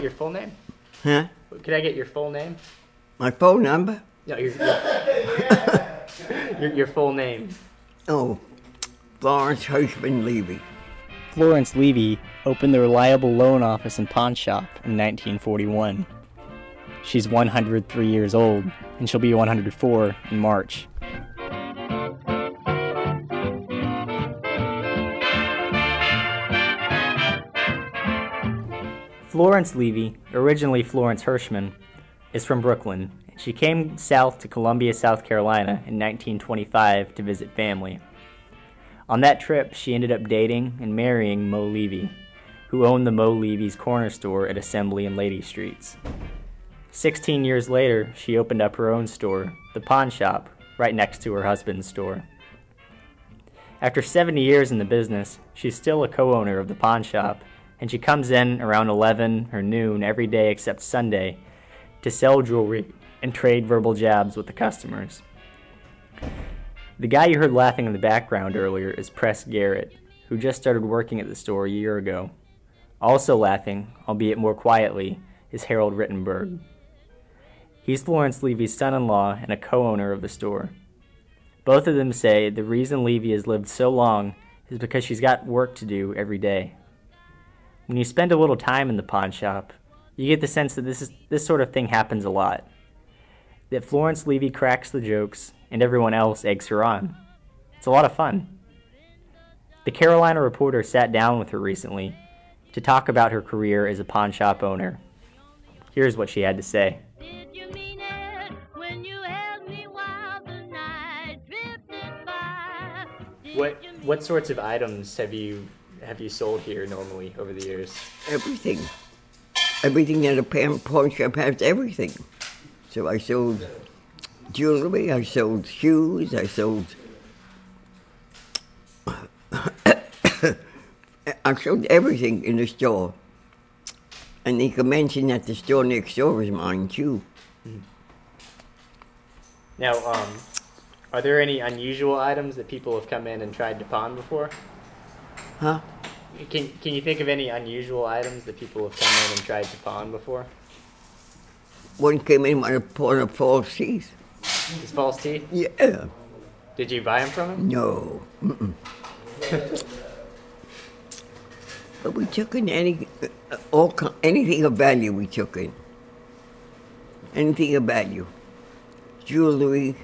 your full name? Huh? Could I get your full name? My phone number? No, your full name. Oh, Florence Hirschman Levy. Florence Levy opened the Reliable Loan Office and Pawn Shop in 1941. She's 103 years old, and she'll be 104 in March. Florence Levy, originally Florence Hirschman, is from Brooklyn. She came south to Columbia, South Carolina in 1925 to visit family. On that trip, she ended up dating and marrying Mo Levy, who owned the Mo Levy's corner store at Assembly and Lady Streets. 16 years later, she opened up her own store, the Pawn Shop, right next to her husband's store. After 70 years in the business, she's still a co-owner of the Pawn Shop, and she comes in around 11 or noon every day except Sunday to sell jewelry and trade verbal jabs with the customers. The guy you heard laughing in the background earlier is Press Garrett, who just started working at the store a year ago. Also laughing, albeit more quietly, is Harold Rittenberg. He's Florence Levy's son-in-law and a co-owner of the store. Both of them say the reason Levy has lived so long is because she's got work to do every day. When you spend a little time in the pawn shop, you get the sense that this sort of thing happens a lot. That Florence Levy cracks the jokes and everyone else eggs her on. It's a lot of fun. The Carolina Reporter sat down with her recently to talk about her career as a pawn shop owner. Here's what she had to say. What sorts of items have you sold here normally over the years? Everything. Everything that a pawn shop has, everything. So I sold jewelry, I sold shoes, I sold... I sold everything in the store. And you can mention that the store next door is mine, too. Now, are there any unusual items that people have come in and tried to pawn before? Huh? Can you think of any unusual items that people have come in and tried to pawn before? One came in with a pawn of false teeth. His false teeth? Yeah. Did you buy them from him? No. But we took in anything of value we took in. Anything of value. Jewelry.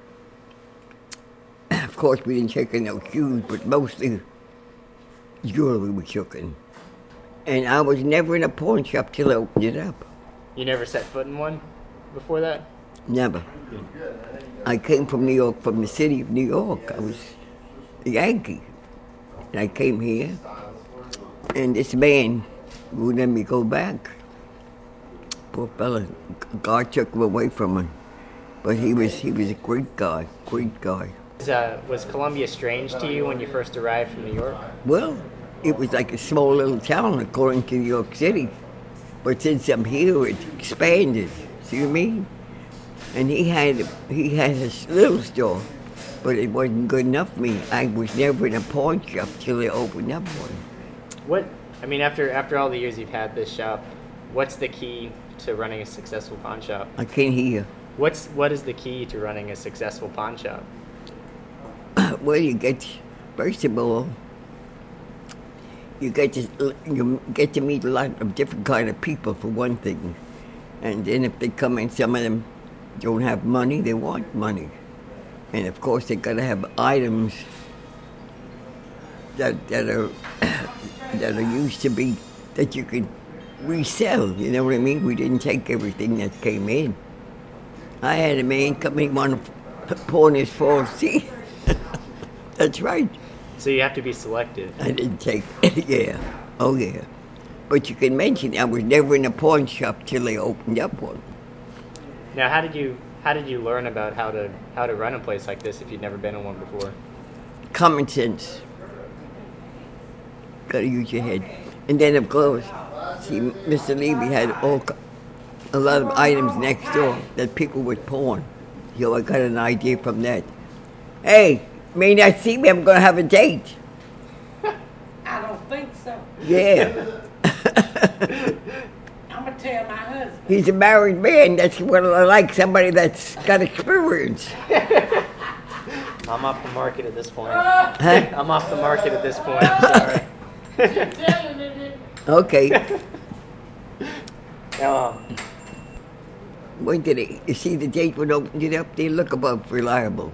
Of course, we didn't take in no shoes, but mostly jewelry we took in. And I was never in a pawn shop till I opened it up. You never set foot in one before that? Never. I came from New York, from the city of New York. I was a Yankee. And I came here, and this man wouldn't let me go back. Poor fella. God took him away from him. But he was a great guy, great guy. Was Columbia strange to you when you first arrived from New York? Well, it was like a small little town according to New York City. But since I'm here, it expanded. See what I mean? And he had his little store, but it wasn't good enough for me. I was never in a pawn shop till they opened up one. After all the years you've had this shop, what's the key to running a successful pawn shop? I can't hear. What is the key to running a successful pawn shop? Well, first of all, you get to meet a lot of different kind of people, for one thing. And then if they come in, some of them don't have money, they want money. And of course, they got to have items that are used to be, that you could resell, you know what I mean? We didn't take everything that came in. I had a man come in, want to pawn his false teeth. That's right. So you have to be selective. I didn't take, yeah, oh yeah. But you can mention I was never in a pawn shop till they opened up one. Now, how did you learn about how to run a place like this if you'd never been in one before? Common sense. Got to use your head. And then, of course, see, Mr. Levy had a lot of items next door that people would pawn. So I got an idea from that. Hey, may not see me, I'm going to have a date. I don't think so. Yeah. I'm going to tell my husband. He's a married man. That's what I like, somebody that's got experience. I'm off the market at this point. Huh? I'm off the market at this point. Sorry. Telling him Okay. Now, When did it? You see the date when opened it up? They look above reliable.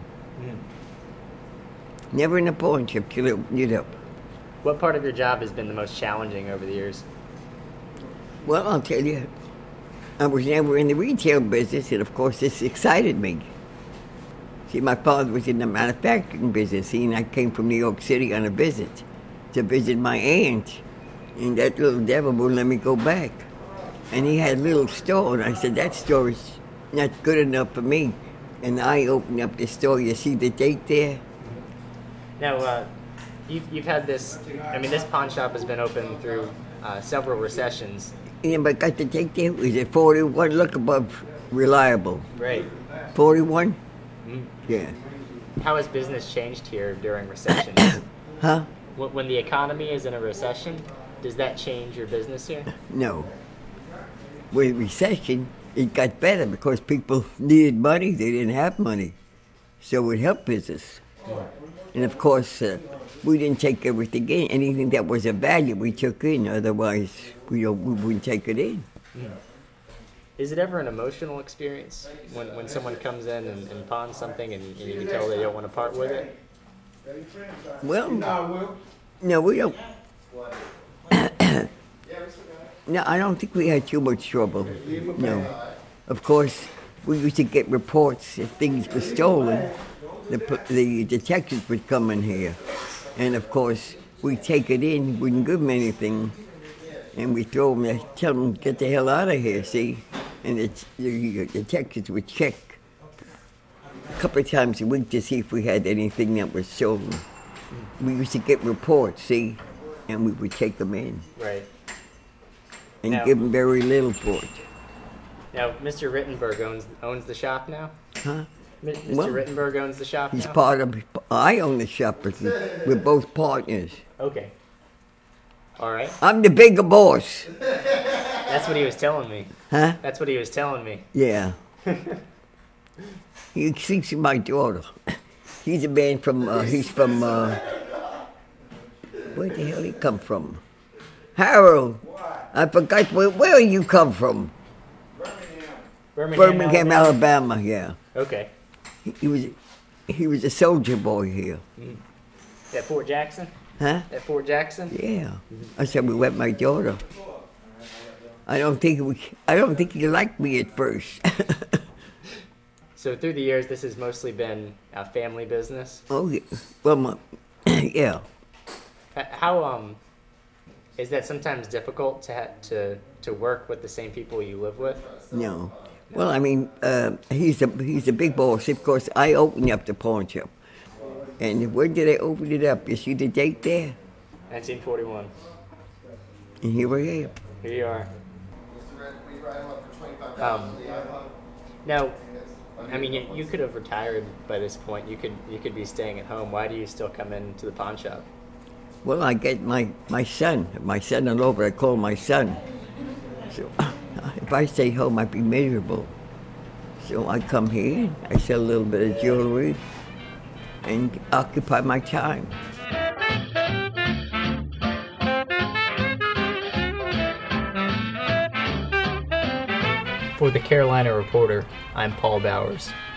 Never in a pawn shop till it opened it up. what part of your job has been the most challenging over the years? Well, I'll tell you, I was never in the retail business, and of course this excited me. See, my father was in the manufacturing business, and I came from New York City on a visit to visit my aunt, and that little devil wouldn't let me go back. And he had a little store, and I said, that store is not good enough for me. And I opened up the store. You see the date there? Now, you've had this. I mean, this pawn shop has been open through several recessions. Yeah, but got the date there? Was it 41? Look above reliable. Right. 41? Yeah. How has business changed here during recessions? Huh? When the economy is in a recession, does that change your business here? No. With recession, it got better because people needed money. They didn't have money. So it helped business. And of course, we didn't take everything in. Anything that was of value, we took in. Otherwise, we wouldn't take it in. Is it ever an emotional experience when someone comes in and pawns something and you can tell they don't want to part with it? Well, no, we don't. No, I don't think we had too much trouble. No. Of course, we used to get reports if things were stolen. The detectives would come in here. And of course, we'd take it in, wouldn't give them anything. And we'd throw them, tell them, get the hell out of here, see? And the detectives would check a couple of times a week to see if we had anything that was stolen. We used to get reports, see? And we would take them in. Right. And Now- give them very little for it. Now, Mr. Rittenberg owns the shop now? Huh? Mr. Well, Rittenberg owns the shop He's now? part of, I own the shop, but we're both partners. Okay. All right. I'm the bigger boss. That's what he was telling me. Huh? That's what he was telling me. Yeah. He thinks of my daughter. He's a man from, he's from, where the hell he come from? Harold. I forgot, where you come from? Birmingham, Alabama, yeah. Okay. He was a soldier boy here. At Fort Jackson? Huh? At Fort Jackson? Yeah. I said we met my daughter. I don't think he liked me at first. So through the years, this has mostly been a family business. Oh yeah. Well, yeah. How is that sometimes difficult to work with the same people you live with? No. Well, I mean, he's a big boss. Of course, I opened up the pawn shop. And when did I open it up? You see the date there? 1941. And here I am. Here you are. Now, I mean, you could have retired by this point. You could be staying at home. Why do you still come into the pawn shop? Well, I get my son-in-law, but I call him my son. So if I stay home, I'd be miserable. So I come here, I sell a little bit of jewelry, and occupy my time. For the Carolina Reporter, I'm Paul Bowers.